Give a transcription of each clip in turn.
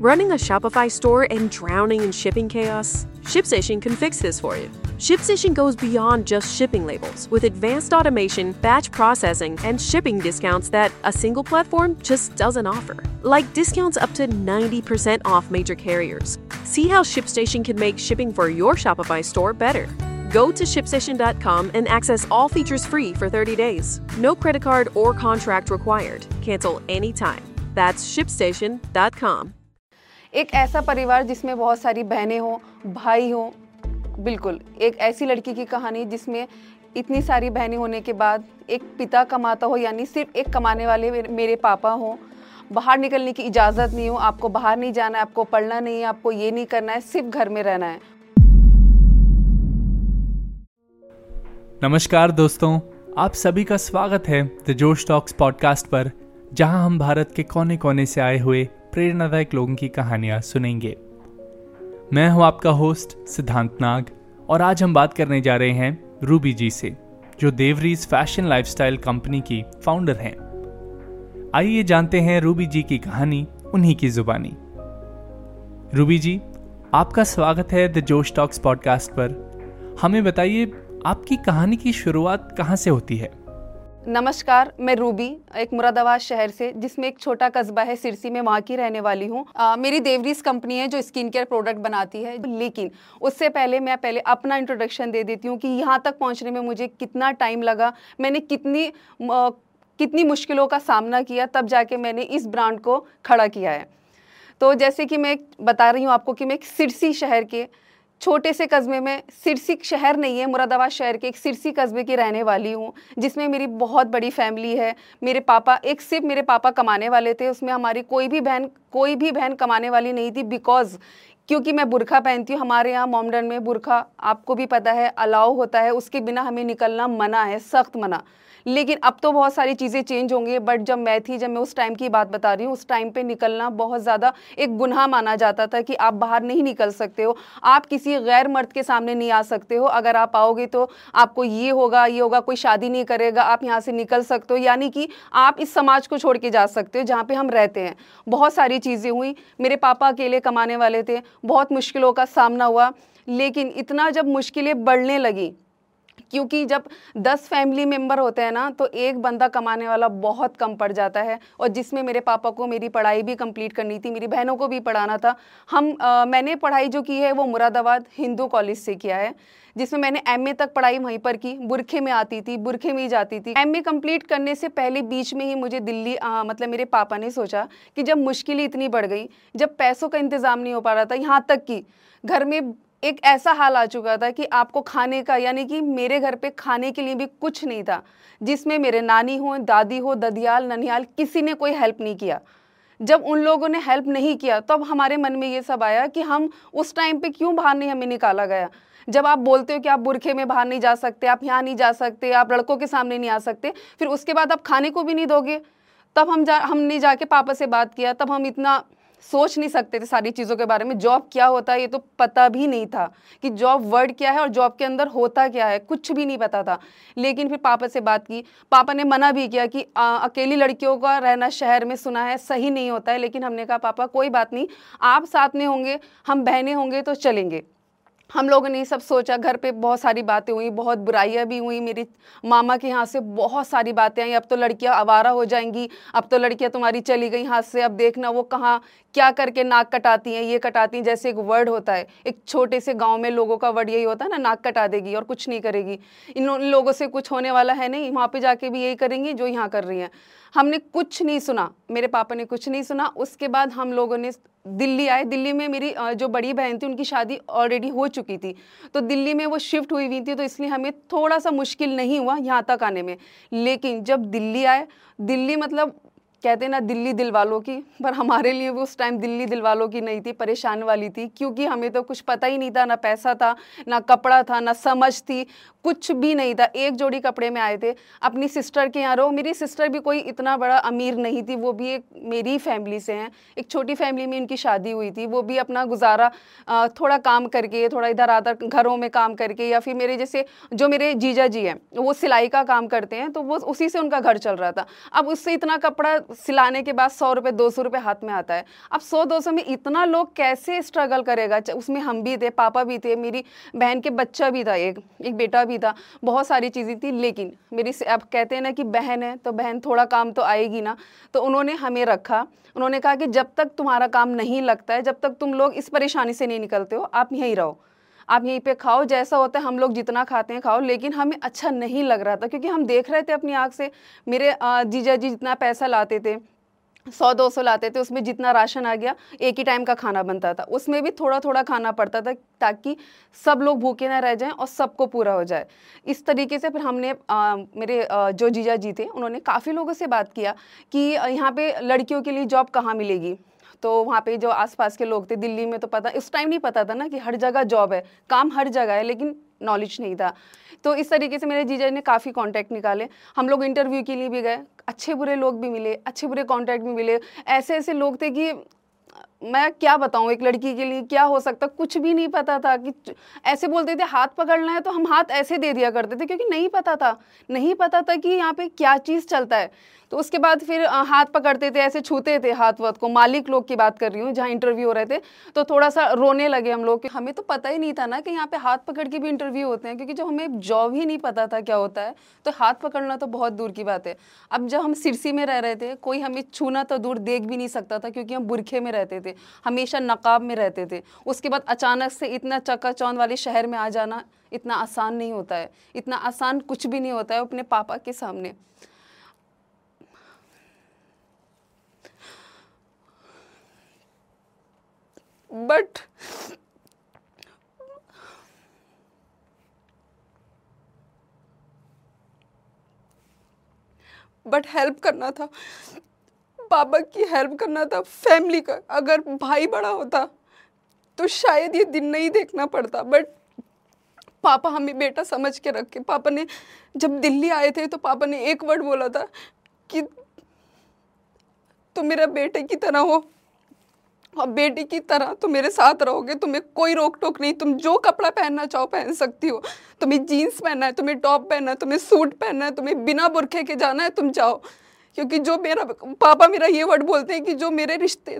Running a Shopify store and drowning in shipping chaos? ShipStation can fix this for you. ShipStation goes beyond just shipping labels with advanced automation, batch processing, and shipping discounts that a single platform just doesn't offer. Like discounts up to 90% off major carriers. See how ShipStation can make shipping for your Shopify store better. Go to ShipStation.com and access all features free for 30 days. No credit card or contract required. Cancel anytime. That's ShipStation.com. एक ऐसा परिवार जिसमें बहुत सारी बहनें हों, भाई हों, बिल्कुल एक ऐसी लड़की की कहानी जिसमें इतनी सारी बहनें होने के बाद एक पिता कमाता हो, यानी सिर्फ एक कमाने वाले मेरे पापा हों, बाहर निकलने की इजाज़त नहीं हो, आपको बाहर नहीं जाना है, आपको पढ़ना नहीं है, आपको ये नहीं करना है, सिर्फ घर में रहना है। नमस्कार दोस्तों, आप सभी का स्वागत है द जोश टॉक्स पॉडकास्ट पर, जहां हम भारत के कोने कोने से आए हुए प्रेरणादायक लोगों की कहानियां सुनेंगे। मैं हूं आपका होस्ट सिद्धांत नाग और आज हम बात करने जा रहे हैं रूबी जी से, जो देवरीज फैशन लाइफस्टाइल कंपनी की फाउंडर हैं। आइए जानते हैं रूबी जी की कहानी उन्हीं की जुबानी। रूबी जी, आपका स्वागत है द जोश टॉक्स पॉडकास्ट पर। हमें बताइए, आपकी कहानी की शुरुआत कहाँ से होती है? नमस्कार, मैं रूबी, एक मुरादाबाद शहर से, जिसमें एक छोटा कस्बा है सिरसी में, वहाँ की रहने वाली हूँ। मेरी देवरीज कंपनी है जो स्किन केयर प्रोडक्ट बनाती है। लेकिन उससे पहले मैं अपना इंट्रोडक्शन दे देती हूँ कि यहाँ तक पहुँचने में मुझे कितना टाइम लगा, मैंने कितनी मुश्किलों का सामना किया, तब जाके मैंने इस ब्रांड को खड़ा किया है। तो जैसे कि मैं बता रही हूँ आपको कि मैं एक सिरसी शहर के छोटे से कस्बे में, सिरसी शहर नहीं है, मुरादाबाद शहर के एक सिरसी कस्बे की रहने वाली हूँ, जिसमें मेरी बहुत बड़ी फैमिली है। सिर्फ मेरे पापा कमाने वाले थे, उसमें हमारी कोई भी बहन कमाने वाली नहीं थी, क्योंकि मैं बुर्खा पहनती हूँ। हमारे यहाँ मोमडन में बुर्खा, आपको भी पता है, अलाउ होता है, उसके बिना हमें निकलना मना है, सख्त मना। लेकिन अब तो बहुत सारी चीज़ें चेंज होंगी, बट जब मैं उस टाइम की बात बता रही हूँ, उस टाइम पे निकलना बहुत ज़्यादा एक गुनाह माना जाता था कि आप बाहर नहीं निकल सकते हो, आप किसी गैर मर्द के सामने नहीं आ सकते हो, अगर आप आओगे तो आपको ये होगा, कोई शादी नहीं करेगा, आप यहाँ से निकल सकते हो, यानी कि आप इस समाज को छोड़ के जा सकते हो जहाँ पर हम रहते हैं। बहुत सारी चीज़ें हुई, मेरे पापा अकेले कमाने वाले थे, बहुत मुश्किलों का सामना हुआ। लेकिन इतना जब मुश्किलें बढ़ने लगी, क्योंकि जब 10 फैमिली मेंबर होते हैं ना, तो एक बंदा कमाने वाला बहुत कम पड़ जाता है, और जिसमें मेरे पापा को मेरी पढ़ाई भी कंप्लीट करनी थी, मेरी बहनों को भी पढ़ाना था। मैंने पढ़ाई जो की है वो मुरादाबाद हिंदू कॉलेज से किया है, जिसमें मैंने एमए तक पढ़ाई वहीं पर की। बुरखे में आती थी, बुरखे में ही जाती थी। एमए कंप्लीट करने से पहले बीच में ही मुझे दिल्ली मेरे पापा ने सोचा कि जब मुश्किलें इतनी बढ़ गई, जब पैसों का इंतज़ाम नहीं हो पा रहा था, यहाँ तक कि घर में एक ऐसा हाल आ चुका था कि आपको खाने का, यानी कि मेरे घर पे खाने के लिए भी कुछ नहीं था, जिसमें मेरे नानी हो, दादी हो, ददियाल, ननियाल, किसी ने कोई हेल्प नहीं किया। जब उन लोगों ने हेल्प नहीं किया, तब हमारे मन में ये सब आया कि हम उस टाइम पे क्यों बाहर नहीं हमें निकाला गया। जब आप बोलते हो कि आप बुरखे में बाहर नहीं जा सकते, आप यहाँ नहीं जा सकते, आप लड़कों के सामने नहीं आ सकते, फिर उसके बाद आप खाने को भी नहीं दोगे। तब हमने जाके पापा से बात किया, तब हम इतना सोच नहीं सकते थे सारी चीज़ों के बारे में। जॉब क्या होता है ये तो पता भी नहीं था कि जॉब वर्ड क्या है और जॉब के अंदर होता क्या है, कुछ भी नहीं पता था। लेकिन फिर पापा से बात की, पापा ने मना भी किया कि अकेली लड़कियों का रहना शहर में सुना है सही नहीं होता है। लेकिन हमने कहा पापा कोई बात नहीं, आप साथ में होंगे, हम बहनें होंगे तो चलेंगे। हम लोगों ने सब सोचा। घर पे बहुत सारी बातें हुई, बहुत बुराइयां भी हुई, मेरे मामा के यहाँ से बहुत सारी बातें आई, अब तो लड़कियां आवारा हो जाएंगी, अब तो लड़कियां तुम्हारी चली गई हाथ से, अब देखना वो कहाँ क्या करके नाक कटाती हैं, ये कटाती हैं। जैसे एक वर्ड होता है, एक छोटे से गांव में लोगों का वर्ड यही होता है ना, नाक कटा देगी और कुछ नहीं करेगी, इन लोगों से कुछ होने वाला है नहीं, वहाँ पे जाके भी यही करेंगी जो यहाँ कर रही हैं। हमने कुछ नहीं सुना, मेरे पापा ने कुछ नहीं सुना। उसके बाद हम लोगों ने दिल्ली आए। दिल्ली में मेरी जो बड़ी बहन थी, उनकी शादी ऑलरेडी हो चुकी थी, तो दिल्ली में वो शिफ्ट हुई थी, तो इसलिए हमें थोड़ा सा मुश्किल नहीं हुआ यहाँ तक आने में। लेकिन जब दिल्ली आए, दिल्ली मतलब कहते हैं ना दिल्ली दिल वालों की, पर हमारे लिए वो उस टाइम दिल्ली दिल वालों की नहीं थी, परेशान वाली थी, क्योंकि हमें तो कुछ पता ही नहीं था, ना पैसा था, ना कपड़ा था, ना समझ थी, कुछ भी नहीं था। एक जोड़ी कपड़े में आए थे, अपनी सिस्टर के यहाँ रहो। मेरी सिस्टर भी कोई इतना बड़ा अमीर नहीं थी, वो भी एक मेरी फैमिली से हैं, एक छोटी फैमिली में इनकी शादी हुई थी। वो भी अपना गुजारा थोड़ा काम करके, थोड़ा इधर आधर घरों में काम करके, या फिर मेरे जैसे जो मेरे जीजा जी हैं वो सिलाई का काम करते हैं, तो वो उसी से उनका घर चल रहा था। अब उससे इतना कपड़ा सिलाने के बाद 100 रुपये 200 रुपये हाथ में आता है। अब 100-200 में इतना लोग कैसे स्ट्रगल करेगा। उसमें हम भी थे, पापा भी थे, मेरी बहन के बच्चा भी था, एक बेटा भी था, बहुत सारी चीज़ें थी। लेकिन मेरी अब कहते हैं ना कि बहन है तो बहन थोड़ा काम तो आएगी ना, तो उन्होंने हमें रखा। उन्होंने कहा कि जब तक तुम्हारा काम नहीं लगता है, जब तक तुम लोग इस परेशानी से नहीं निकलते हो, आप यहीं रहो, आप यहीं पे खाओ, जैसा होता है हम लोग जितना खाते हैं खाओ। लेकिन हमें अच्छा नहीं लग रहा था, क्योंकि हम देख रहे थे अपनी आँख से। मेरे जीजा जी जितना पैसा लाते थे, 100-200 लाते थे, उसमें जितना राशन आ गया एक ही टाइम का खाना बनता था, उसमें भी थोड़ा थोड़ा खाना पड़ता था ताकि सब लोग भूखे ना रह जाएं और सबको पूरा हो जाए। इस तरीके से फिर हमने मेरे जो जीजा जी थे उन्होंने काफ़ी लोगों से बात किया कि यहाँ पे लड़कियों के लिए जॉब कहाँ मिलेगी। तो वहाँ पे जो आसपास के लोग थे, दिल्ली में तो पता, उस टाइम नहीं पता था ना कि हर जगह जॉब है, काम हर जगह है, लेकिन नॉलेज नहीं था। तो इस तरीके से मेरे जीजा ने काफ़ी कांटेक्ट निकाले। हम लोग इंटरव्यू के लिए भी गए, अच्छे बुरे लोग भी मिले, अच्छे बुरे कांटेक्ट भी मिले। ऐसे ऐसे लोग थे कि मैं क्या बताऊं, एक लड़की के लिए क्या हो सकता, कुछ भी नहीं पता था। कि ऐसे बोलते थे हाथ पकड़ना है तो हम हाथ ऐसे दे दिया करते थे, क्योंकि नहीं पता था कि यहाँ पे क्या चीज़ चलता है। तो उसके बाद फिर हाथ पकड़ते थे, ऐसे छूते थे हाथ वाथ को। मालिक लोग की बात कर रही हूँ, जहाँ इंटरव्यू हो रहे थे, तो थोड़ा सा रोने लगे हम लोग। हमें तो पता ही नहीं था ना कि यहाँ पे हाथ पकड़ के भी इंटरव्यू होते हैं, क्योंकि जो हमें जॉब ही नहीं पता था क्या होता है, तो हाथ पकड़ना तो बहुत दूर की बात है। अब जब हम सिरसी में रह रहे थे, कोई हमें छूना तो दूर देख भी नहीं सकता था, क्योंकि हम बुरखे में रहते थे, हमेशा नकाब में रहते थे। उसके बाद अचानक से इतना चकाचौंध वाले शहर में आ जाना इतना आसान नहीं होता है, इतना आसान कुछ भी नहीं होता है अपने पापा के सामने। बट हेल्प करना था, पापा की हेल्प करना था, फैमिली का। अगर भाई बड़ा होता तो शायद ये दिन नहीं देखना पड़ता। बट पापा हमें बेटा समझ के रखे। पापा ने जब दिल्ली आए थे तो पापा ने एक वर्ड बोला था कि तुम मेरा बेटे की तरह हो और बेटी की तरह तुम मेरे साथ रहोगे, तुम्हें कोई रोक टोक नहीं, तुम जो कपड़ा पहनना चाहो पहन सकती हो, तुम्हें जीन्स पहनना है, तुम्हें टॉप पहनना है, तुम्हें सूट पहनना है, तुम्हें बिना बुरखे के जाना है, तुम जाओ। क्योंकि जो पापा मेरा ये वर्ड बोलते हैं कि जो मेरे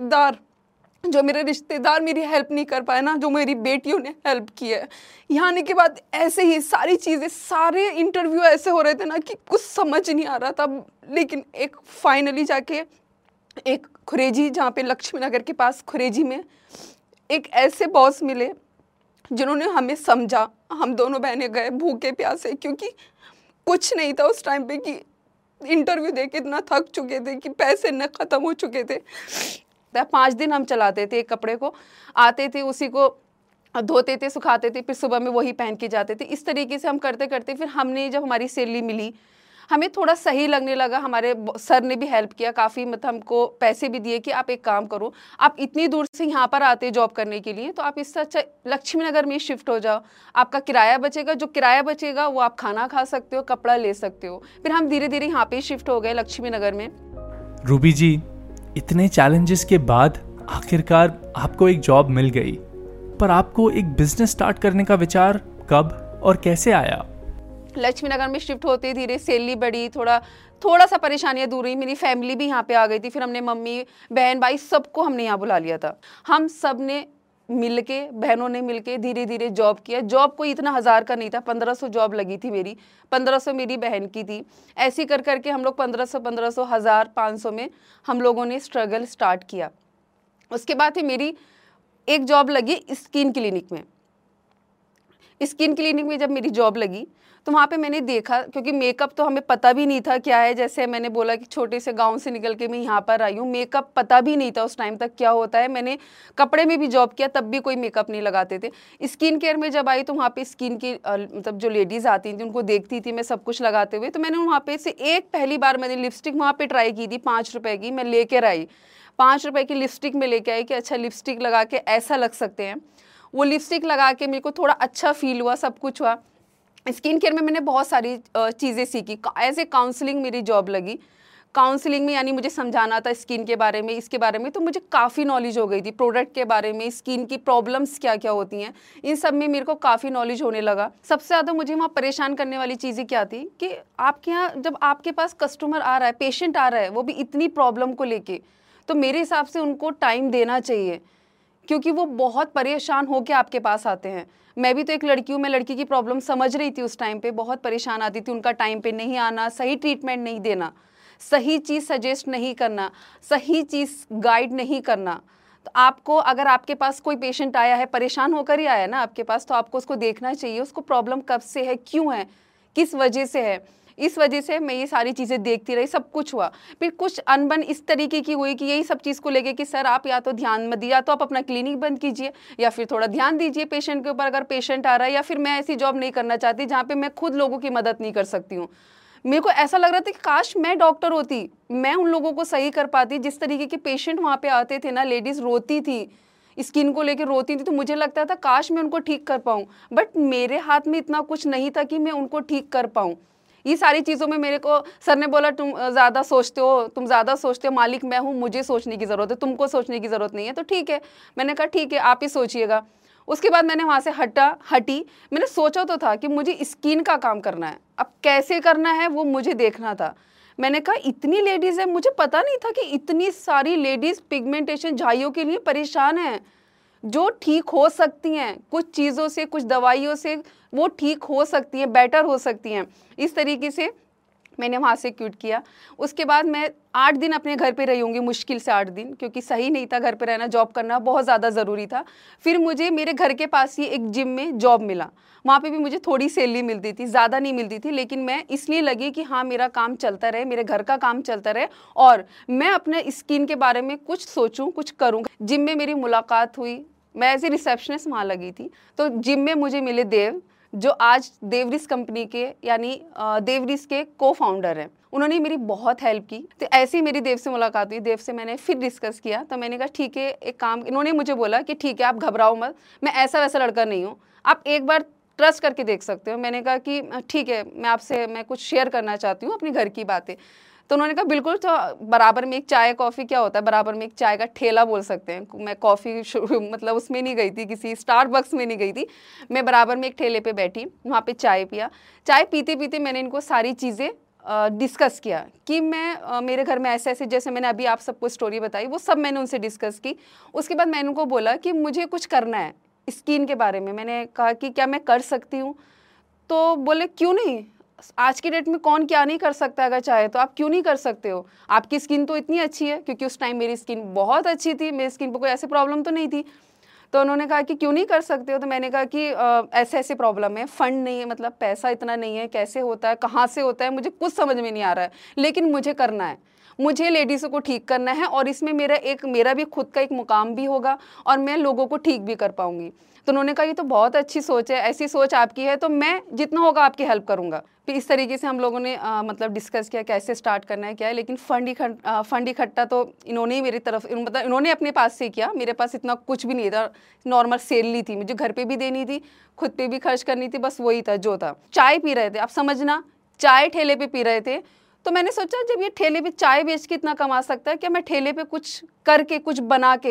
रिश्तेदार मेरी हेल्प नहीं कर पाए ना, जो मेरी बेटियों ने हेल्प की है। यहाँ आने के बाद ऐसे ही सारी चीज़ें, सारे इंटरव्यू ऐसे हो रहे थे ना कि कुछ समझ नहीं आ रहा था। लेकिन एक फाइनली जाके एक खुरेजी, जहाँ पे लक्ष्मी नगर के पास खुरेजी में एक ऐसे बॉस मिले जिन्होंने हमें समझा। हम दोनों बहनें गए भूखे प्यासे, क्योंकि कुछ नहीं था उस टाइम पे, कि इंटरव्यू दे के इतना थक चुके थे कि पैसे न ख़त्म हो चुके थे। 5 दिन हम चलाते थे एक कपड़े को, आते थे उसी को धोते थे, सुखाते थे, फिर सुबह में वही पहन के जाते थे। इस तरीके से हम करते करते फिर हमने, जब हमारी सैलरी मिली, हमें थोड़ा सही लगने लगा। हमारे सर ने भी हेल्प किया काफ़ी, मतलब हमको पैसे भी दिए कि आप एक काम करो, आप इतनी दूर से यहाँ पर आते जॉब करने के लिए, तो आप इससे अच्छा लक्ष्मी नगर में शिफ्ट हो जाओ, आपका किराया बचेगा, जो किराया बचेगा वो आप खाना खा सकते हो, कपड़ा ले सकते हो। फिर हम धीरे धीरे यहाँ पे शिफ्ट हो गए लक्ष्मी नगर में। रूबी जी, इतने चैलेंजेस के बाद आखिरकार आपको एक जॉब मिल गई, पर आपको एक बिजनेस स्टार्ट करने का विचार कब और कैसे आया? लक्ष्मी नगर में शिफ्ट होते धीरे सैलरी बढ़ी, थोड़ा सा परेशानियां दूर हुई, मेरी फैमिली भी यहाँ पे आ गई थी। फिर हमने मम्मी बहन भाई सबको हमने यहाँ बुला लिया था। हम सब ने मिलके, बहनों ने मिलके धीरे धीरे जॉब किया। जॉब कोई इतना 1000 का नहीं था, 1500 जॉब लगी थी मेरी, 1500 मेरी बहन की थी। ऐसे कर करके हम लोग 1500 1000 500 में हम लोगों ने स्ट्रगल स्टार्ट किया। उसके बाद फिर मेरी एक जॉब लगी स्किन क्लिनिक में। स्किन क्लिनिक में जब मेरी जॉब लगी तो वहाँ पे मैंने देखा, क्योंकि मेकअप तो हमें पता भी नहीं था क्या है। जैसे मैंने बोला कि छोटे से गांव से निकल के मैं यहाँ पर आई हूँ, मेकअप पता भी नहीं था उस टाइम तक क्या होता है। मैंने कपड़े में भी जॉब किया, तब भी कोई मेकअप नहीं लगाते थे। स्किन केयर में जब आई तो वहाँ पे स्किन की मतलब जो लेडीज़ आती थी उनको देखती थी मैं सब कुछ लगाते हुए। तो मैंने वहाँ पे से एक पहली बार मैंने लिपस्टिक वहाँ पर ट्राई की थी, 5 रुपये की मैं लेकर आई। 5 रुपये की लिपस्टिक में लेके आई कि अच्छा लिपस्टिक लगा के ऐसा लग सकते हैं। वो लिपस्टिक लगा के मेरे को थोड़ा अच्छा फील हुआ, सब कुछ हुआ। स्किन केयर में मैंने बहुत सारी चीज़ें सीखी। एज ए काउंसलिंग मेरी जॉब लगी। काउंसलिंग में यानी मुझे समझाना था स्किन के बारे में, इसके बारे में, तो मुझे काफ़ी नॉलेज हो गई थी प्रोडक्ट के बारे में, स्किन की प्रॉब्लम्स क्या क्या होती हैं, इन सब में मेरे को काफ़ी नॉलेज होने लगा। सबसे ज़्यादा मुझे वहाँ परेशान करने वाली चीज़ें क्या थी कि आपके यहाँ जब आपके पास कस्टमर आ रहा है, पेशेंट आ रहा है, वो भी इतनी प्रॉब्लम को लेके, तो मेरे हिसाब से उनको टाइम देना चाहिए, क्योंकि वो बहुत परेशान होकर आपके पास आते हैं। मैं भी तो एक लड़की हूँ, मैं लड़की की प्रॉब्लम समझ रही थी उस टाइम पे, बहुत परेशान आती थी, उनका टाइम पे नहीं आना, सही ट्रीटमेंट नहीं देना, सही चीज़ सजेस्ट नहीं करना, सही चीज़ गाइड नहीं करना। तो आपको अगर आपके पास कोई पेशेंट आया है, परेशान होकर ही आया है ना आपके पास, तो आपको उसको देखना चाहिए उसको प्रॉब्लम कब से है, क्यों है, किस वजह से है। इस वजह से मैं ये सारी चीज़ें देखती रही, सब कुछ हुआ। फिर कुछ अनबन इस तरीके की हुई कि यही सब चीज़ को लेके कि सर आप या तो ध्यान मत दिए, या तो आप अपना क्लिनिक बंद कीजिए, या फिर थोड़ा ध्यान दीजिए पेशेंट के ऊपर अगर पेशेंट आ रहा है, या फिर मैं ऐसी जॉब नहीं करना चाहती जहाँ पे मैं खुद लोगों की मदद नहीं कर सकती हूँ। मेरे को ऐसा लग रहा था कि काश मैं डॉक्टर होती, मैं उन लोगों को सही कर पाती। जिस तरीके के पेशेंट वहाँ पे आते थे ना, लेडीज़ रोती थी, स्किन को लेकर रोती थी, तो मुझे लगता था काश मैं उनको ठीक कर पाऊँ, बट मेरे हाथ में इतना कुछ नहीं था कि मैं उनको ठीक कर पाऊँ। ये सारी चीज़ों में मेरे को सर ने बोला तुम ज़्यादा सोचते हो, मालिक मैं हूँ, मुझे सोचने की ज़रूरत है, तुमको सोचने की ज़रूरत नहीं है। तो ठीक है, मैंने कहा ठीक है आप ही सोचिएगा। उसके बाद मैंने वहाँ से हटी। मैंने सोचा तो था कि मुझे स्किन का काम करना है, अब कैसे करना है वो मुझे देखना था। मैंने कहा इतनी लेडीज़ है, मुझे पता नहीं था कि इतनी सारी लेडीज़ पिगमेंटेशन झाइयों के लिए परेशान हैं, जो ठीक हो सकती हैं कुछ चीज़ों से, कुछ दवाइयों से वो ठीक हो सकती हैं, बेटर हो सकती हैं। इस तरीके से मैंने वहाँ से क्विट किया। उसके बाद मैं 8 दिन अपने घर पे रही होंगी, मुश्किल से 8 दिन, क्योंकि सही नहीं था घर पे रहना, जॉब करना बहुत ज़्यादा ज़रूरी था। फिर मुझे मेरे घर के पास ही एक जिम में जॉब मिला। वहाँ पे भी मुझे थोड़ी सैलरी मिलती थी, ज़्यादा नहीं मिलती थी, लेकिन मैं इसलिए लगी कि हाँ मेरा काम चलता रहे, मेरे घर का काम चलता रहे और मैं अपने स्किन के बारे में कुछ सोचूं, कुछ करूँ। जिम में मेरी मुलाकात हुई, मैं एज ए रिसेप्शनिस्ट वहाँ लगी थी। तो जिम में मुझे मिले देव, जो आज देवरिस कंपनी के यानी देवरिस के को-फाउंडर हैं। उन्होंने मेरी बहुत हेल्प की। तो ऐसे ही मेरी देव से मुलाकात हुई। देव से मैंने फिर डिस्कस किया, तो मैंने कहा ठीक है एक काम, इन्होंने मुझे बोला कि ठीक है आप घबराओ मत, मैं ऐसा वैसा लड़का नहीं हूँ, आप एक बार ट्रस्ट करके देख सकते हो। मैंने कहा कि ठीक है, मैं कुछ शेयर करना चाहती हूँ अपनी घर की बातें। तो उन्होंने कहा बिल्कुल। तो बराबर में एक चाय कॉफ़ी क्या होता है, बराबर में एक चाय का ठेला बोल सकते हैं। मैं कॉफ़ी मतलब उसमें नहीं गई थी, किसी स्टारबक्स में नहीं गई थी, मैं बराबर में एक ठेले पे बैठी, वहाँ पे चाय पिया। चाय पीते पीते मैंने इनको सारी चीज़ें डिस्कस किया कि मैं मेरे घर में ऐसे ऐसे, जैसे मैंने अभी आप सबको स्टोरी बताई, वो सब मैंने उनसे डिस्कस की। उसके बाद मैंने उनको बोला कि मुझे कुछ करना है स्किन के बारे में। मैंने कहा कि क्या मैं कर सकती हूँ? तो बोले क्यों नहीं, आज की डेट में कौन क्या नहीं कर सकता, अगर चाहे तो आप क्यों नहीं कर सकते हो, आपकी स्किन तो इतनी अच्छी है। क्योंकि उस टाइम मेरी स्किन बहुत अच्छी थी, मेरी स्किन पर कोई ऐसी प्रॉब्लम तो नहीं थी। तो उन्होंने कहा कि क्यों नहीं कर सकते हो? तो मैंने कहा कि ऐसे ऐसे प्रॉब्लम है, फंड नहीं है, मतलब पैसा इतना नहीं है, कैसे होता है, कहाँ से होता है, मुझे कुछ समझ में नहीं आ रहा है, लेकिन मुझे करना है, मुझे लेडीज़ों को ठीक करना है और इसमें मेरा भी खुद का एक मुकाम भी होगा और मैं लोगों को ठीक भी कर पाऊंगी। तो उन्होंने कहा ये तो बहुत अच्छी सोच है, ऐसी सोच आपकी है तो मैं जितना होगा आपकी हेल्प करूंगा। फिर इस तरीके से हम लोगों ने मतलब डिस्कस किया कैसे स्टार्ट करना है क्या है। लेकिन फंड इकट्ठा तो इन्होंने ही मेरी तरफ, मतलब इन्होंने अपने पास से किया, मेरे पास इतना कुछ भी नहीं था, नॉर्मल सैलरी थी, मुझे घर पे भी देनी थी, खुद पे भी खर्च करनी थी, बस वही था जो था। चाय पी रहे थे, आप समझना, चाय ठेले पे पी रहे थे। तो मैंने सोचा जब ये ठेले पे चाय बेच के इतना कमा सकता है, क्या मैं ठेले पे कुछ करके, कुछ बना के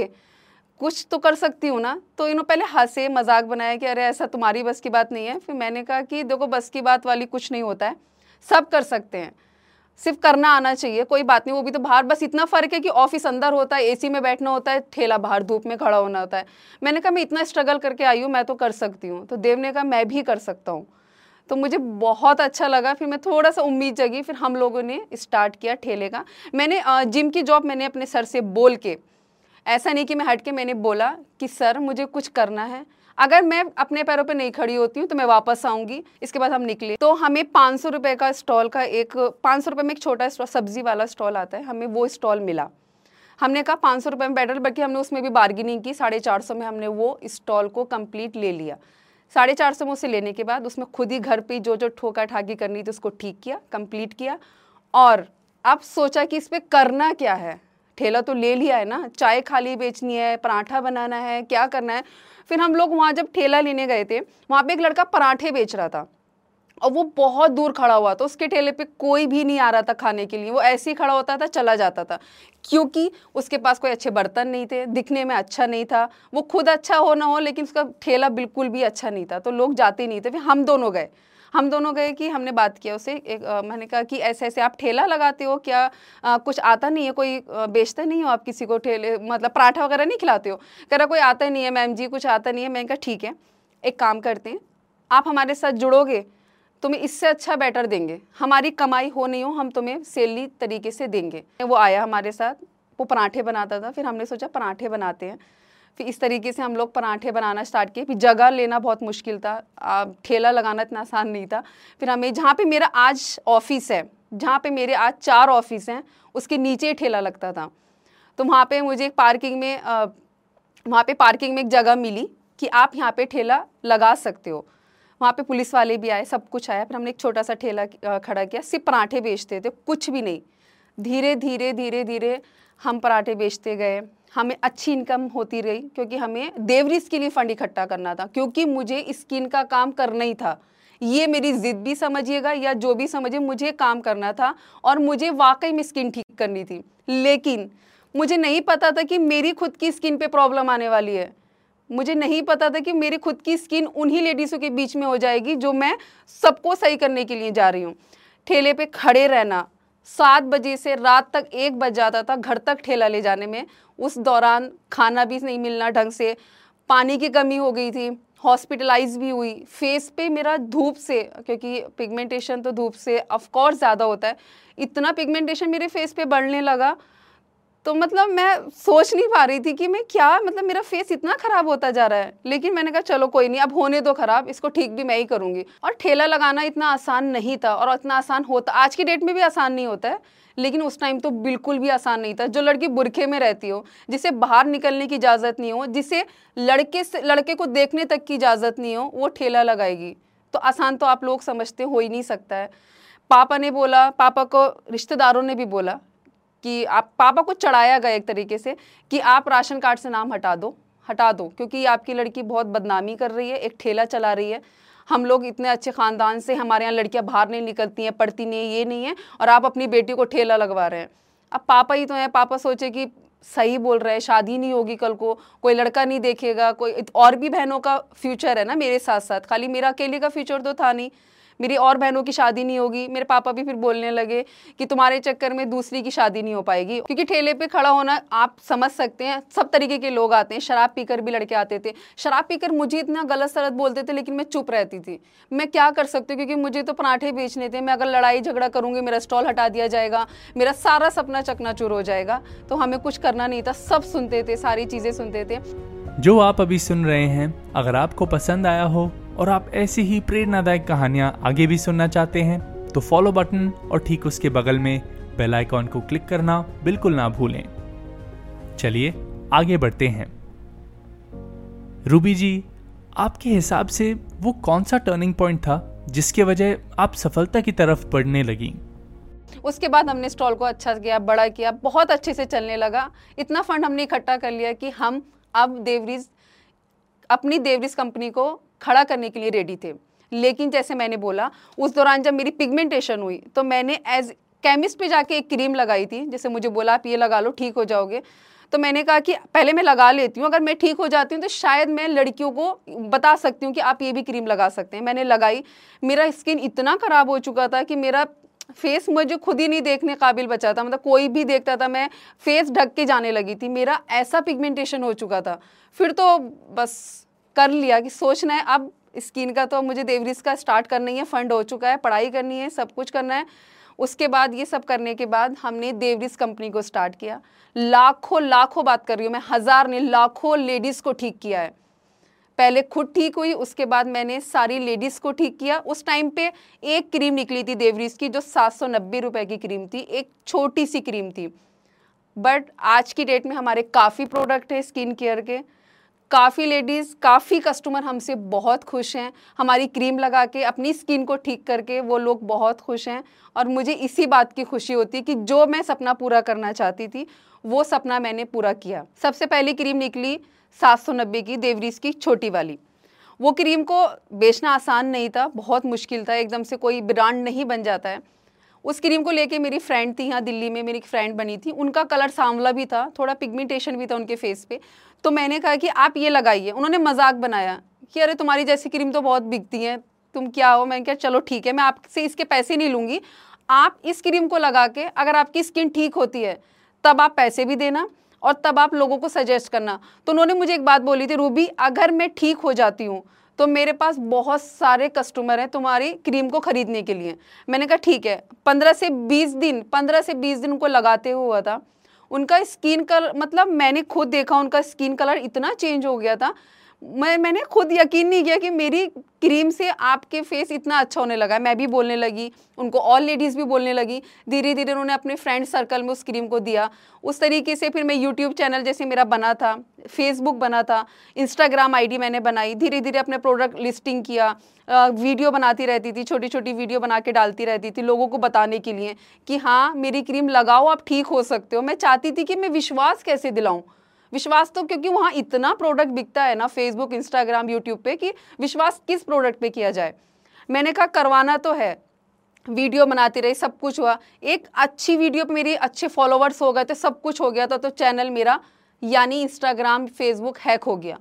कुछ तो कर सकती हूँ ना। तो इन्होंने पहले हंसे, मजाक बनाया कि अरे ऐसा तुम्हारी बस की बात नहीं है। फिर मैंने कहा कि देखो बस की बात वाली कुछ नहीं होता है, सब कर सकते हैं, सिर्फ करना आना चाहिए, कोई बात नहीं। वो भी तो बाहर, बस इतना फ़र्क है कि ऑफिस अंदर होता है, एसी में बैठना होता है, ठेला बाहर धूप में खड़ा होना होता है। मैंने कहा मैं इतना स्ट्रगल करके आई हूँ, मैं तो कर सकती हूँ। तो देव ने कहा मैं भी कर सकता हूँ। तो मुझे बहुत अच्छा लगा, फिर मैं थोड़ा सा उम्मीद जगी, फिर हम लोगों ने स्टार्ट किया ठेले का। मैंने जिम की जॉब मैंने अपने सर से बोल के, ऐसा नहीं कि मैं हट के, मैंने बोला कि सर मुझे कुछ करना है, अगर मैं अपने पैरों पे नहीं खड़ी होती हूँ तो मैं वापस आऊँगी। इसके बाद हम निकले, तो हमें 500 रुपये का स्टॉल का, एक 500 रुपये में एक छोटा स्टॉल, सब्जी वाला स्टॉल आता है, हमें वो स्टॉल मिला। हमने कहा 500 रुपये में बेटर, बल्कि हमने उसमें भी बार्गेनिंग की, 450 में हमने वो स्टॉल को कंप्लीट ले लिया। 450 में उसे लेने के बाद उसमें खुद ही घर पे जो जो ठोका ठाकी करनी थी उसको ठीक किया, कंप्लीट किया। और अब सोचा कि इस पर करना क्या है, ठेला तो ले लिया है ना, चाय खाली बेचनी है, पराठा बनाना है, क्या करना है। फिर हम लोग वहाँ जब ठेला लेने गए थे, वहाँ पे एक लड़का पराठे बेच रहा था, और वो बहुत दूर खड़ा हुआ था, उसके ठेले पे कोई भी नहीं आ रहा था खाने के लिए, वो ऐसे ही खड़ा होता था चला जाता था, क्योंकि उसके पास कोई अच्छे बर्तन नहीं थे, दिखने में अच्छा नहीं था, वो खुद अच्छा हो ना हो लेकिन उसका ठेला बिल्कुल भी अच्छा नहीं था, तो लोग जाते नहीं थे। फिर हम दोनों गए कि हमने बात किया उससे, मैंने कहा कि ऐसे ऐसे आप ठेला लगाते हो क्या, कुछ आता नहीं है, कोई बेचता नहीं हो आप किसी को ठेले, मतलब पराठा वगैरह नहीं खिलाते हो? कह रहा कोई आता नहीं है मैम जी, कुछ आता नहीं है। मैंने कहा ठीक है, एक काम करते हैं, आप हमारे साथ जुड़ोगे, तुम्हें इससे अच्छा बेटर देंगे, हमारी कमाई हो नहीं हो हम तुम्हें सेली तरीके से देंगे। वो आया हमारे साथ, वो पराठे बनाता था, फिर हमने सोचा पराठे बनाते हैं, फिर इस तरीके से हम लोग पराठे बनाना स्टार्ट किए। फिर जगह लेना बहुत मुश्किल था, ठेला लगाना इतना आसान नहीं था। फिर हमें जहाँ पे मेरा आज ऑफिस है, जहाँ पे मेरे आज 4 ऑफिस हैं, उसके नीचे ठेला लगता था। तो वहाँ पे मुझे एक पार्किंग में एक जगह मिली कि आप यहाँ पे ठेला लगा सकते हो। वहाँ पे पुलिस वाले भी आए, सब कुछ आया। फिर हमने एक छोटा सा ठेला खड़ा किया, सिर्फ पराठे बेचते थे, कुछ भी नहीं। धीरे धीरे हम पराठे बेचते गए, हमें अच्छी इनकम होती रही, क्योंकि हमें देवरिस के लिए फंड इकट्ठा करना था, क्योंकि मुझे स्किन का काम करना ही था। ये मेरी जिद भी समझिएगा या जो भी समझिए, मुझे काम करना था और मुझे वाकई में स्किन ठीक करनी थी। लेकिन मुझे नहीं पता था कि मेरी खुद की स्किन पे प्रॉब्लम आने वाली है। मुझे नहीं पता था कि मेरी खुद की स्किन उन्हीं लेडीज़ों के बीच में हो जाएगी जो मैं सबको सही करने के लिए जा रही हूँ। ठेले पे खड़े रहना, 7 बजे से रात तक 1 बज जाता था घर तक ठेला ले जाने में। उस दौरान खाना भी नहीं मिलना ढंग से, पानी की कमी हो गई थी, हॉस्पिटलाइज भी हुई। फेस पे मेरा धूप से, क्योंकि पिगमेंटेशन तो धूप से ऑफ कोर्स ज़्यादा होता है, इतना पिगमेंटेशन मेरे फेस पे बढ़ने लगा। तो मतलब मैं सोच नहीं पा रही थी कि मैं क्या, मतलब मेरा फेस इतना ख़राब होता जा रहा है। लेकिन मैंने कहा चलो कोई नहीं, अब होने दो ख़राब, इसको ठीक भी मैं ही करूँगी। और ठेला लगाना इतना आसान नहीं था, और इतना आसान होता, आज की डेट में भी आसान नहीं होता है, लेकिन उस टाइम तो बिल्कुल भी आसान नहीं था। जो लड़की बुरखे में रहती हो, जिसे बाहर निकलने की इजाज़त नहीं हो, जिसे लड़के को देखने तक की इजाज़त नहीं हो, वो ठेला लगाएगी, तो आसान तो आप लोग समझते हो ही नहीं सकता है। पापा ने बोला, पापा को रिश्तेदारों ने भी बोला कि आप, पापा को चढ़ाया गया एक तरीके से कि आप राशन कार्ड से नाम हटा दो, क्योंकि आपकी लड़की बहुत बदनामी कर रही है, एक ठेला चला रही है। हम लोग इतने अच्छे ख़ानदान से, हमारे यहाँ लड़कियां बाहर नहीं निकलती हैं, पढ़ती नहीं है, ये नहीं है, और आप अपनी बेटी को ठेला लगवा रहे हैं। अब पापा ही तो हैं, पापा सोचे कि सही बोल रहे हैं, शादी नहीं होगी कल को, कोई लड़का नहीं देखेगा, कोई और भी बहनों का फ्यूचर है ना मेरे साथ साथ, खाली मेरा अकेले का फ्यूचर तो था नहीं, मेरी और बहनों की शादी नहीं होगी। मेरे पापा भी फिर बोलने लगे कि तुम्हारे चक्कर में दूसरी की शादी नहीं हो पाएगी, क्योंकि ठेले पे खड़ा होना आप समझ सकते हैं, सब तरीके के लोग आते हैं। शराब पीकर भी लड़के आते थे, शराब पीकर मुझे इतना गलत सलत बोलते थे, लेकिन मैं चुप रहती थी। मैं क्या कर सकती हूँ, क्योंकि मुझे तो पराठे बेचने थे। मैं अगर लड़ाई झगड़ा करूँगी, मेरा स्टॉल हटा दिया जाएगा, मेरा सारा सपना चकनाचूर हो जाएगा। तो हमें कुछ करना नहीं था, सब सुनते थे, सारी चीज़ें सुनते थे। जो आप अभी सुन रहे हैं, अगर आपको पसंद आया हो और आप ऐसी ही प्रेरणादायक कहानियां आगे भी सुनना चाहते हैं, तो फॉलो बटन और ठीक उसके बगल में बेल आइकॉन को क्लिक करना बिल्कुल ना भूलें। चलिए आगे बढ़ते हैं। रूबी जी, आपके हिसाब से वो कौन सा टर्निंग पॉइंट था जिसके वजह आप सफलता की तरफ बढ़ने लगी? उसके बाद हमने स्टॉल को अच्छा किया, बड़ा किया, बहुत अच्छे से चलने लगा। इतना फंड हमने इकट्ठा कर लिया कि हम अब अपनी देवरिस कंपनी को खड़ा करने के लिए रेडी थे। लेकिन जैसे मैंने बोला, उस दौरान जब मेरी पिगमेंटेशन हुई, तो मैंने एज केमिस्ट पे जाके एक क्रीम लगाई थी, जैसे मुझे बोला आप ये लगा लो ठीक हो जाओगे। तो मैंने कहा कि पहले मैं लगा लेती हूँ, अगर मैं ठीक हो जाती हूँ तो शायद मैं लड़कियों को बता सकती हूँ कि आप ये भी क्रीम लगा सकते हैं। मैंने लगाई, मेरा स्किन इतना ख़राब हो चुका था कि मेरा फेस मुझे खुद ही नहीं देखने काबिल बचा था, मतलब कोई भी देखता था मैं फेस ढक के जाने लगी थी, मेरा ऐसा पिगमेंटेशन हो चुका था। फिर तो बस कर लिया कि सोचना है अब स्किन का, तो मुझे देवरिस का स्टार्ट करना ही है, फंड हो चुका है, पढ़ाई करनी है, सब कुछ करना है। उसके बाद ये सब करने के बाद हमने देवरिस कंपनी को स्टार्ट किया। लाखों बात कर रही हूँ मैं, 1000 नहीं, लाखों लेडीज़ को ठीक किया है। पहले खुद ठीक हुई, उसके बाद मैंने सारी लेडीज़ को ठीक किया। उस टाइम पे एक क्रीम निकली थी देवरिस की जो 790 रुपए की क्रीम थी, एक छोटी सी क्रीम थी। बट आज की डेट में हमारे काफ़ी प्रोडक्ट है स्किन केयर के, काफ़ी लेडीज़, काफ़ी कस्टमर हमसे बहुत खुश हैं। हमारी क्रीम लगा के अपनी स्किन को ठीक करके वो लोग बहुत खुश हैं, और मुझे इसी बात की खुशी होती है कि जो मैं सपना पूरा करना चाहती थी वो सपना मैंने पूरा किया। सबसे पहली क्रीम निकली 790 की देवरिस की छोटी वाली, वो क्रीम को बेचना आसान नहीं था, बहुत मुश्किल था, एकदम से कोई ब्रांड नहीं बन जाता है। उस क्रीम को लेके मेरी फ्रेंड थी यहाँ दिल्ली में, मेरी फ्रेंड बनी थी, उनका कलर सांवला भी था, थोड़ा पिगमेंटेशन भी था उनके फेस पे। तो मैंने कहा कि आप ये लगाइए। उन्होंने मजाक बनाया कि अरे तुम्हारी जैसी क्रीम तो बहुत बिकती है, तुम क्या हो। मैंने कहा चलो ठीक है, मैं आपसे इसके पैसे नहीं लूँगी, आप इस क्रीम को लगा के अगर आपकी स्किन ठीक होती है तब आप पैसे भी देना और तब आप लोगों को सजेस्ट करना। तो उन्होंने मुझे एक बात बोली थी, रूबी अगर मैं ठीक हो जाती हूँ तो मेरे पास बहुत सारे कस्टमर हैं तुम्हारी क्रीम को खरीदने के लिए। मैंने कहा ठीक है। 15 से 20 दिन उनको लगाते हुआ था, उनका स्किन कलर, मतलब मैंने खुद देखा उनका स्किन कलर इतना चेंज हो गया था, मैंने खुद यकीन नहीं किया कि मेरी क्रीम से आपके फेस इतना अच्छा होने लगा है। मैं भी बोलने लगी, उनको ऑल लेडीज़ भी बोलने लगी। धीरे धीरे उन्होंने अपने फ्रेंड सर्कल में उस क्रीम को दिया। उस तरीके से फिर मैं यूट्यूब चैनल जैसे मेरा बना था, फेसबुक बना था, इंस्टाग्राम आईडी मैंने बनाई, धीरे धीरे अपने प्रोडक्ट लिस्टिंग किया, वीडियो बनाती रहती थी, छोटी छोटी वीडियो बना के डालती रहती थी लोगों को बताने के लिए कि हाँ मेरी क्रीम लगाओ, आप ठीक हो सकते हो। मैं चाहती थी कि मैं विश्वास कैसे दिलाऊँ, विश्वास तो क्योंकि वहाँ इतना प्रोडक्ट बिकता है ना फेसबुक, इंस्टाग्राम, यूट्यूब पे, कि विश्वास किस प्रोडक्ट पे किया जाए। मैंने कहा करवाना तो है, वीडियो बनाती रही, सब कुछ हुआ। एक अच्छी वीडियो पे मेरी अच्छे फॉलोवर्स हो गए थे, सब कुछ हो गया था, तो चैनल मेरा यानी इंस्टाग्राम फेसबुक हैक हो गया।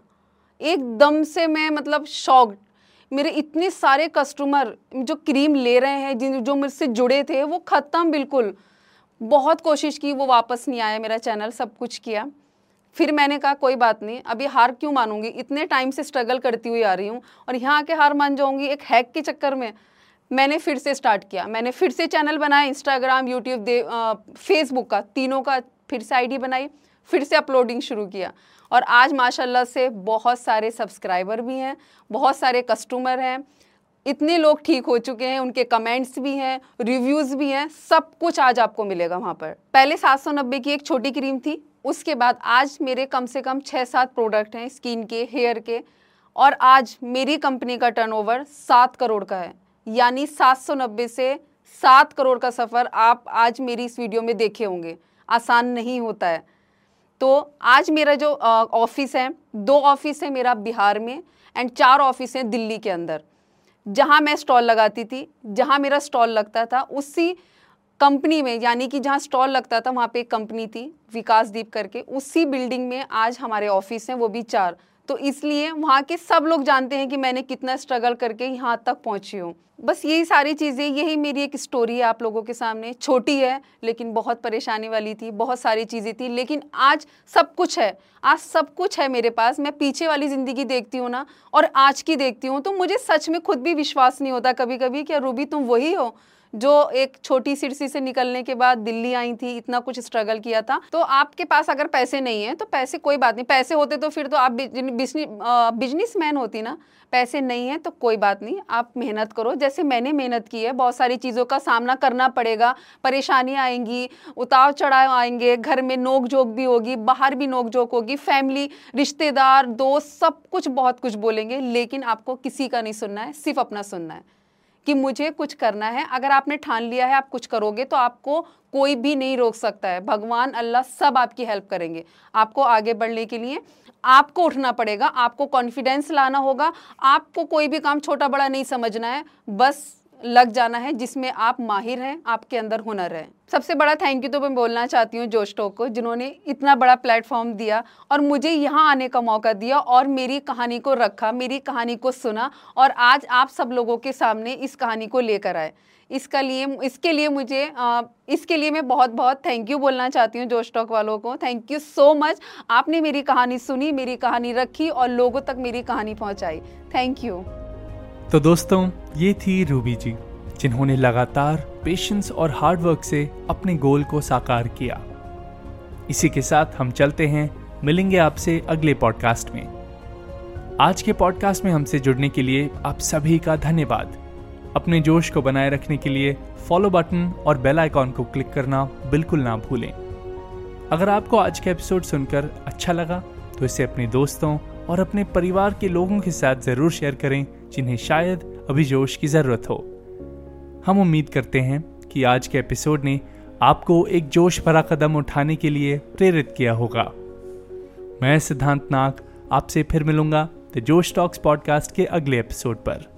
एकदम से मैं मतलब शॉक्ड। मेरे इतने सारे कस्टमर जो क्रीम ले रहे हैं, जो मुझसे जुड़े थे, वो ख़त्म बिल्कुल। बहुत कोशिश की, वो वापस नहीं आया मेरा चैनल, सब कुछ किया। फिर मैंने कहा कोई बात नहीं, अभी हार क्यों मानूंगी, इतने टाइम से स्ट्रगल करती हुई आ रही हूँ और यहाँ आके हार मान जाऊँगी एक हैक के चक्कर में। मैंने फिर से स्टार्ट किया, मैंने फिर से चैनल बनाया, इंस्टाग्राम, यूट्यूब, फेसबुक का, तीनों का फिर से आईडी बनाई, फिर से अपलोडिंग शुरू किया। और आज माशाल्लाह से बहुत सारे सब्सक्राइबर भी हैं, बहुत सारे कस्टमर हैं, इतने लोग ठीक हो चुके हैं, उनके कमेंट्स भी हैं, रिव्यूज़ भी हैं, सब कुछ आज आपको मिलेगा वहाँ पर। पहले 790 की एक छोटी क्रीम थी, उसके बाद आज मेरे कम से कम 6-7 प्रोडक्ट हैं स्किन के, हेयर के, और आज मेरी कंपनी का टर्नओवर 7 करोड़ का है। यानी 790 से 7 करोड़ का सफ़र आप आज मेरी इस वीडियो में देखे होंगे। आसान नहीं होता है। तो आज मेरा जो ऑफिस है, 2 ऑफिस है मेरा बिहार में एंड 4 ऑफिस हैं दिल्ली के अंदर। जहाँ मैं स्टॉल लगाती थी, जहाँ मेरा स्टॉल लगता था, उसी कंपनी में, यानी कि जहाँ स्टॉल लगता था वहाँ पे एक कंपनी थी विकासदीप करके, उसी बिल्डिंग में आज हमारे ऑफिस हैं, वो भी 4। तो इसलिए वहाँ के सब लोग जानते हैं कि मैंने कितना स्ट्रगल करके यहाँ तक पहुँची हूँ। बस यही सारी चीज़ें, यही मेरी एक स्टोरी है आप लोगों के सामने। छोटी है लेकिन बहुत परेशानी वाली थी, बहुत सारी चीज़ें थी, लेकिन आज सब कुछ है। आज सब कुछ है मेरे पास। मैं पीछे वाली ज़िंदगी देखती हूँ ना और आज की देखती हूँ, तो मुझे सच में खुद भी विश्वास नहीं होता कभी कभी, क्या रूबी तुम वही हो जो एक छोटी सिरसी से निकलने के बाद दिल्ली आई थी, इतना कुछ स्ट्रगल किया था। तो आपके पास अगर पैसे नहीं है तो पैसे कोई बात नहीं, पैसे होते तो फिर तो आप बिजनेसमैन होती ना। पैसे नहीं है तो कोई बात नहीं, आप मेहनत करो जैसे मैंने मेहनत की है। बहुत सारी चीज़ों का सामना करना पड़ेगा, परेशानियाँ आएंगी, उतार चढ़ाव आएंगे, घर में नोक झोंक भी होगी, बाहर भी नोक झोंक होगी, फैमिली, रिश्तेदार, दोस्त, सब कुछ बहुत कुछ बोलेंगे, लेकिन आपको किसी का नहीं सुनना है, सिर्फ अपना सुनना है कि मुझे कुछ करना है। अगर आपने ठान लिया है आप कुछ करोगे तो आपको कोई भी नहीं रोक सकता है। भगवान, अल्लाह सब आपकी हेल्प करेंगे। आपको आगे बढ़ने के लिए आपको उठना पड़ेगा, आपको कॉन्फिडेंस लाना होगा, आपको कोई भी काम छोटा बड़ा नहीं समझना है, बस लग जाना है जिसमें आप माहिर हैं, आपके अंदर हुनर है। सबसे बड़ा थैंक यू तो मैं बोलना चाहती हूँ जोश टॉक को, जिन्होंने इतना बड़ा प्लेटफॉर्म दिया और मुझे यहाँ आने का मौका दिया और मेरी कहानी को रखा, मेरी कहानी को सुना और आज आप सब लोगों के सामने इस कहानी को लेकर आए। इसके लिए मैं बहुत बहुत थैंक यू बोलना चाहती हूँ जोश टॉक वालों को। Thank you so much. आपने मेरी कहानी सुनी, मेरी कहानी रखी और लोगों तक मेरी कहानी पहुँचाई। Thank you. तो दोस्तों, ये थी रूबी जी, जिन्होंने लगातार पेशेंस और हार्डवर्क से अपने गोल को साकार किया। इसी के साथ हम चलते हैं, मिलेंगे आपसे अगले पॉडकास्ट में। आज के पॉडकास्ट में हमसे जुड़ने के लिए आप सभी का धन्यवाद। अपने जोश को बनाए रखने के लिए फॉलो बटन और बेल आइकॉन को क्लिक करना बिल्कुल ना भूलें। अगर आपको आज का एपिसोड सुनकर अच्छा लगा तो इसे अपने दोस्तों और अपने परिवार के लोगों के साथ जरूर शेयर करें जिन्हें शायद अभी जोश की जरूरत हो। हम उम्मीद करते हैं कि आज के एपिसोड ने आपको एक जोश भरा कदम उठाने के लिए प्रेरित किया होगा। मैं सिद्धांत नाग आपसे फिर मिलूंगा। द जोश टॉक्स पॉडकास्ट के अगले एपिसोड पर।